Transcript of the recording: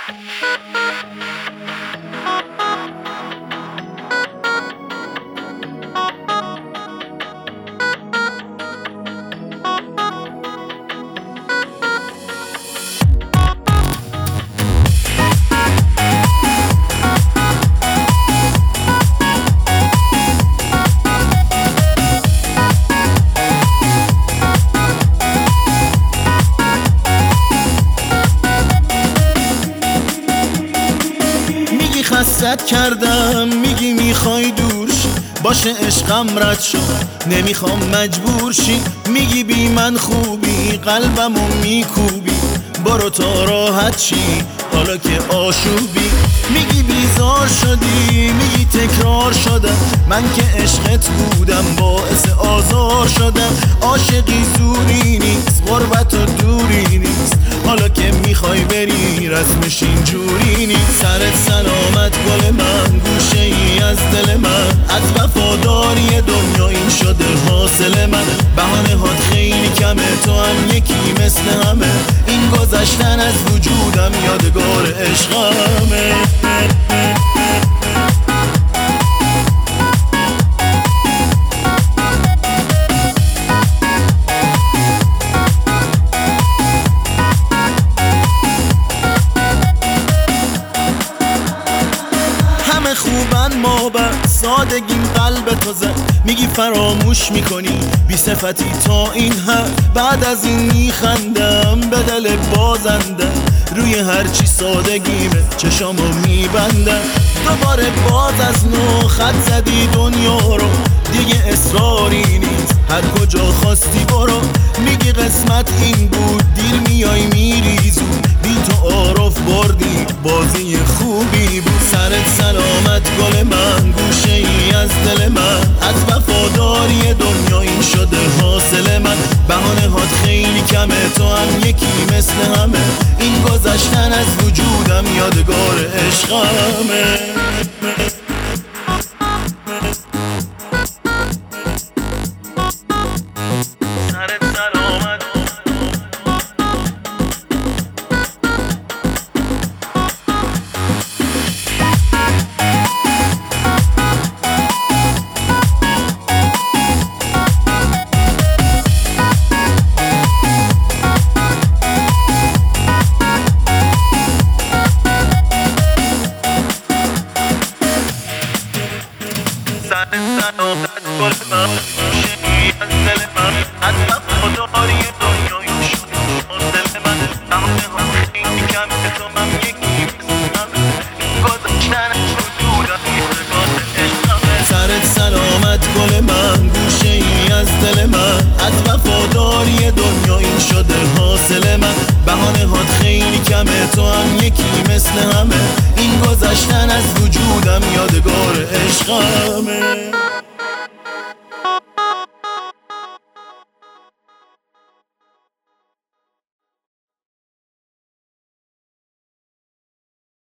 خستت کردم میگی میخوای دور شی، باشه عشقم رد شد نمیخوام مجبور شی. میگی بی من خوبی قلبمو میکوبی، برو تا راحت شی حالا که آشوبی. میگی بیزار شدی میگی تکرار شدم، من که عشقت بودم باعث آزار شدم. عاشقی زوری نیست غربت و دوری نیست، حالا که میخوای بری رسمش اینجوری نیست. سرت سلامت گل من گوشه ای از دل من، از وفاداری دنیا این شده حاصل من. بهانه هات خیلی کمه تو هم یکی مثل همه، این گذشتن از وجودم یادگار عشقمه. همه خوبن ما بر سادگیم قلب تو زد، میگی فراموش میکنی بی صفتی تا این حد. بعد از این میخندم به دل بازندم، روی هرچی سادگیمه چشامو میبندم. دوباره باز از نو خط زدی دنیا رو، دیگه اصراری نیست هر کجا خواستی برو. میگی قسمت این بود دیر میای میریزون، بی تو عارف بردی بازی خوبی بود. سرت سلامت گل من گوشه ای از دل من، از وفاداری دنیا این شده حاصل من. بهانه هات خیلی کمه تو هم یکی مثل همه، این گذشتن از وجودم یادگار عشقمه. سرت سلامت گل من گوشه ای از دل من، از وفاداری دنیا این شده حاصل من. بهانه هات خیلی کمه تو هم یکی مثل همه، این گذشتن از وجودم یادگار عشقمه.